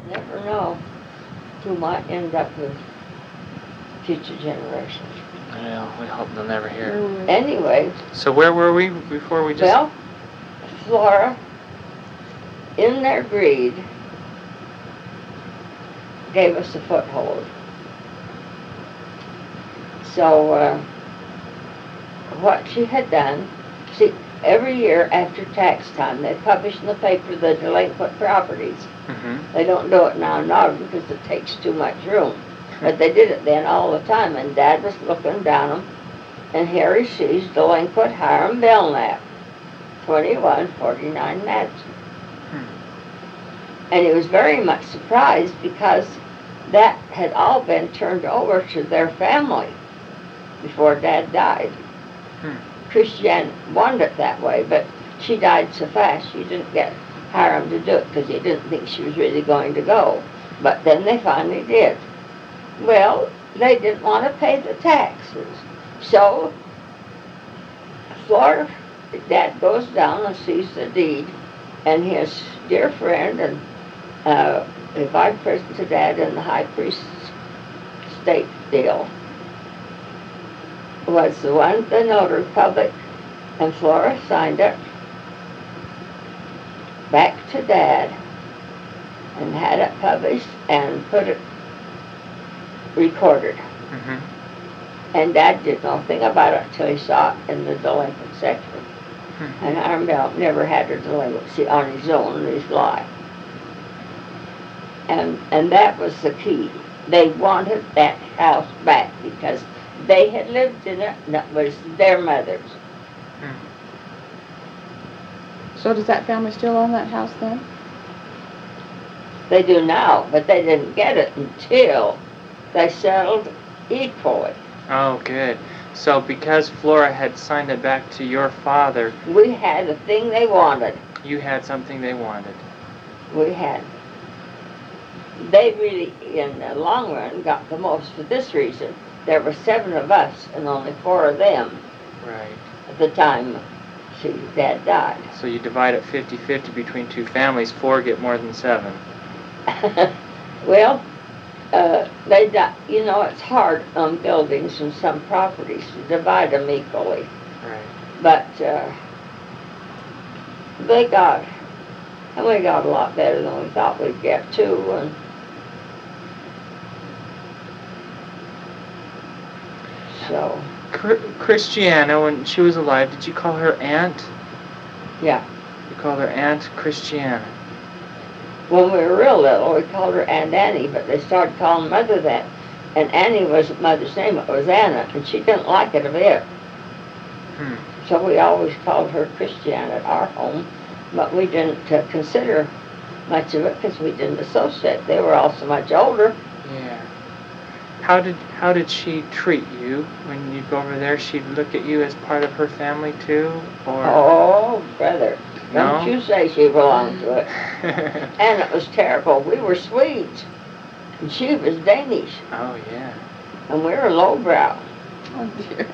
Never know who might end up with future generations. Well, we hope they'll never hear. Anyway. So where were we before we just... Well, Flora, in their greed, gave us a foothold. So, what she had done, see, every year after tax time, they publish in the paper the delinquent properties. Mm-hmm. They don't do it now because it takes too much room. But they did it then all the time, and Dad was looking down them, and here he sees delinquent Hiram Belknap, 2149 Madison. And he was very much surprised because that had all been turned over to their family before Dad died. Christiane wanted it that way, but she died so fast she didn't get Hiram to do it because he didn't think she was really going to go. But then they finally did. Well, they didn't want to pay the taxes. So Flora, Dad goes down and sees the deed, and his dear friend and the vice president to Dad in the high priest's state deal was the one, the notary public, and Flora signed it back to Dad and had it published and put it recorded. Mm-hmm. And Dad did nothing about it until he saw it in the delinquent section. Mm-hmm. And Hiram Belknap never had a delinquency on his own in his life. And that was the key. They wanted that house back because they had lived in it and it was their mother's. So does that family still own that house then? They do now, but they didn't get it until they settled equally. Oh, good. So because Flora had signed it back to your father... We had the thing they wanted. You had something they wanted. We had. They really, in the long run, got the most for this reason. There were 7 of us and only 4 of them. Right. At the time Dad died. So you divide it 50-50 between 2 families, 4 get more than 7. Well, you know, it's hard on buildings and some properties to divide them equally. Right. But we got a lot better than we thought we'd get too. And so. Christiana, when she was alive, did you call her Aunt? Yeah. You called her Aunt Christiana. When we were real little, we called her Aunt Annie, but they started calling Mother that. And Annie wasn't Mother's name, it was Anna, and she didn't like it a bit. So we always called her Christiana at our home, but we didn't consider much of it because we didn't associate. They were all so much older. Yeah. How did she treat you when you go over there? She'd look at you as part of her family too, or? Oh, brother! No? Don't you say she belonged to it. And it was terrible. We were Swedes, and she was Danish. Oh yeah. And we were lowbrow. Oh dear.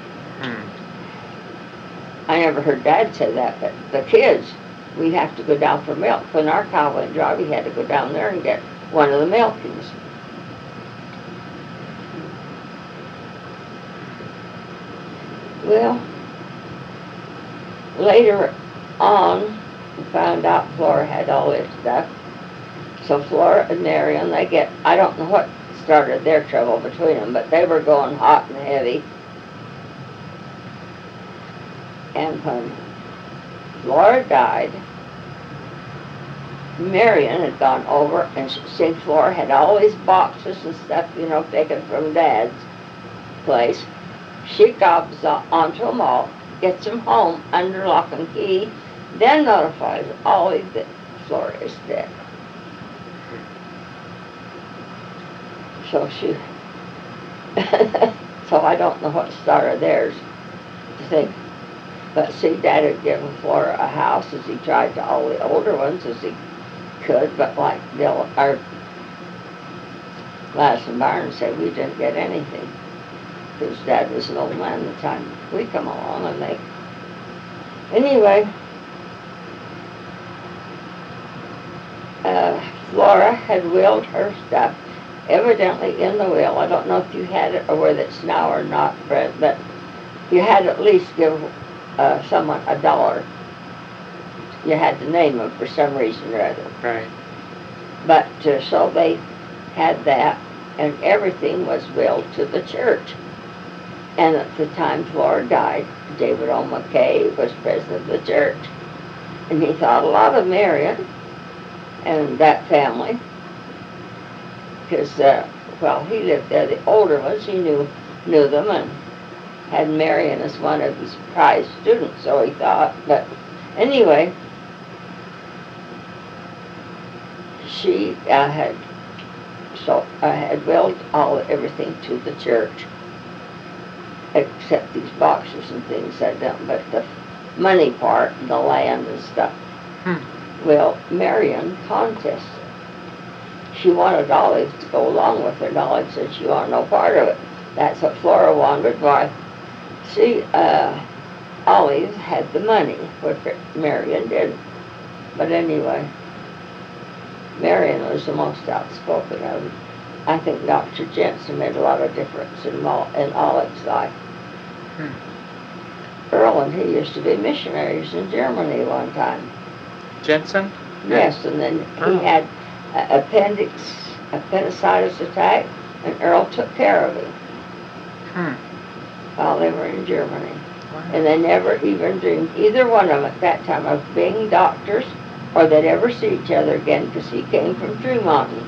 I never heard Dad say that, but the kids, we'd have to go down for milk. When our cow went dry, we had to go down there and get one of the milkings. Well, later on, we found out Flora had all this stuff. So Flora and Marion, I don't know what started their trouble between them, but they were going hot and heavy. And when Flora died, Marion had gone over and see Flora had all these boxes and stuff, you know, taken from Dad's place. She gobs onto them all, gets them home under lock and key, then notifies Ollie that Flora is dead. So so I don't know what started theirs to think. But see, Dad had given Flora a house as he tried to all the older ones as he could, but like Gladys and Byron said, we didn't get anything. Because Dad was an old man at the time we come along, and they... Anyway, Flora had willed her stuff, evidently in the will. I don't know if you had it or whether it's now or not, Fred, but you had to at least give someone $1. You had to name them for some reason or other. Right. But so they had that, and everything was willed to the church. And at the time Flora died, David O. McKay was president of the church. And he thought a lot of Marion and that family, because, well, he lived there, the older ones, he knew them and had Marion as one of his prized students, so he thought. But anyway, she had willed everything to the church, except these boxes and things I don't, but the money part, the land and stuff. Well, Marion contested. She wanted Olive to go along with her, and Olive said she wanted no part of it. That's what Flora wanted. Why? See, Olive had the money, which Marion didn't. But anyway, Marion was the most outspoken of them. I think Dr. Jensen made a lot of difference in Olive's life. Earl and he used to be missionaries in Germany one time. Jensen? Yes, and then he had appendicitis attack, and Earl took care of him while they were in Germany. Wow. And they never even dreamed, either one of them at that time, of being doctors or they'd ever see each other again, because he came from True Mountain.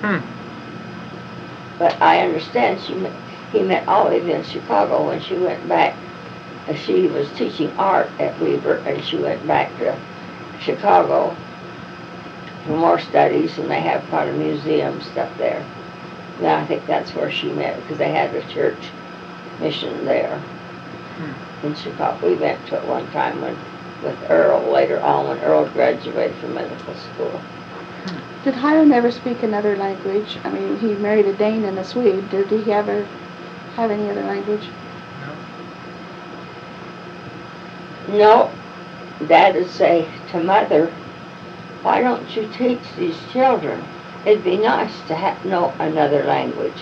But I understand he met Olive in Chicago when she went back. She was teaching art at Weber, and she went back to Chicago for more studies, and they have quite a museum stuff there. And I think that's where she met, because they had a church mission there in Chicago. We went to it one time with Earl later on, when Earl graduated from medical school. Did Hiram ever speak another language? I mean, he married a Dane and a Swede. Did he ever have any other language? No. Dad would say to Mother, why don't you teach these children? It'd be nice to know another language.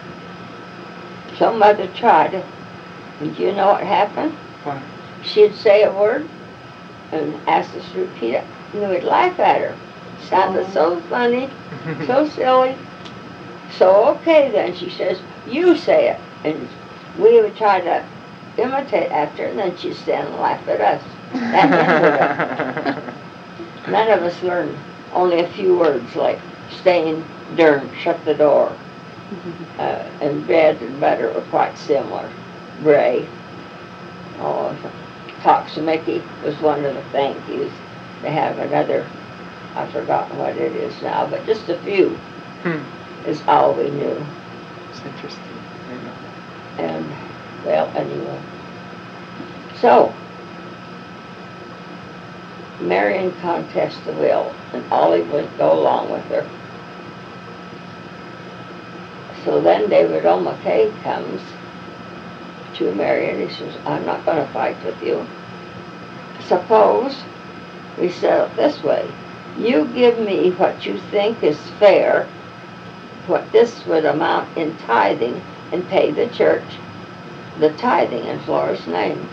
So Mother tried. And do you know what happened? What? She'd say a word and ask us to repeat it, and we'd laugh at her. It sounded so funny, so silly. So okay then, she says, you say it. And we would try to imitate after her, and then she'd stand and laugh at us. That ended it. None of us learned only a few words like stain, dern, shut the door. And bread and butter were quite similar. Bray. Oh, Toximicky was one of the thank yous. They have another, I've forgotten what it is now, but just a few is all we knew. It's interesting. And, well, anyway. So, Marion contests the will, and Olive would go along with her. So then David O. McKay comes to Marion. He says, I'm not going to fight with you. Suppose we set it this way. You give me what you think is fair, what this would amount in tithing, and pay the church the tithing in Flora's name.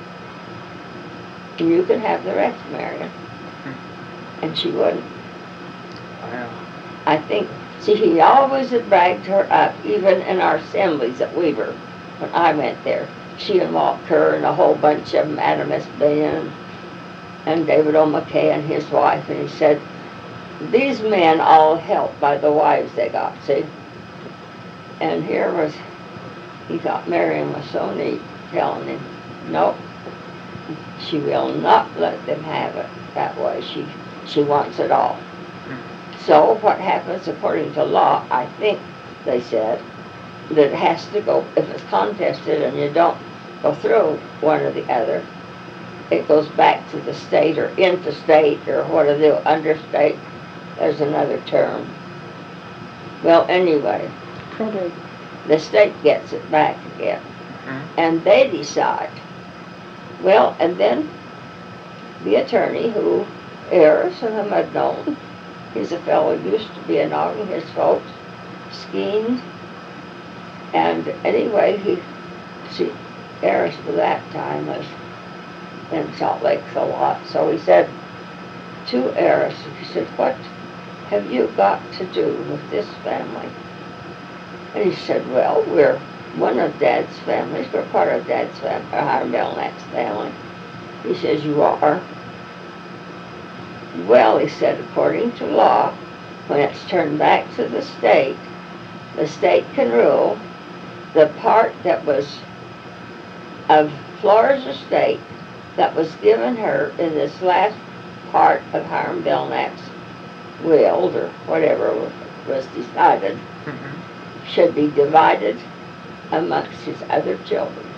And you can have the rest, Marion. And she wouldn't. Wow. I think, see, he always had bragged her up, even in our assemblies at Weber, when I went there. She and Walt Kerr and a whole bunch of them, Adam S. Bain and David O. McKay and his wife, and he said, these men all helped by the wives they got, see? And here was, he thought Marion was so neat, telling him, nope, she will not let them have it that way. She wants it all. So what happens according to law, I think they said, that it has to go, if it's contested and you don't go through one or the other, it goes back to the state or interstate or what do they do, understate. There's another term. Well, anyway, Probate. the state gets it back again. And they decide. Well, and then the attorney who heirs and them had known He's a fellow who used to be in Ogden, his folks skiing. And anyway, Eris by that time was in Salt Lake a lot. So he said to Eris, he said, what have you got to do with this family? And he said, well, we're one of Dad's families. We're part of Dad's family, Hiram Belknap's family. He says, you are? Well, he said, according to law, when it's turned back to the state can rule the part that was of Flora's estate that was given her in this last part of Hiram Belknap's will, or whatever was decided, should be divided amongst his other children.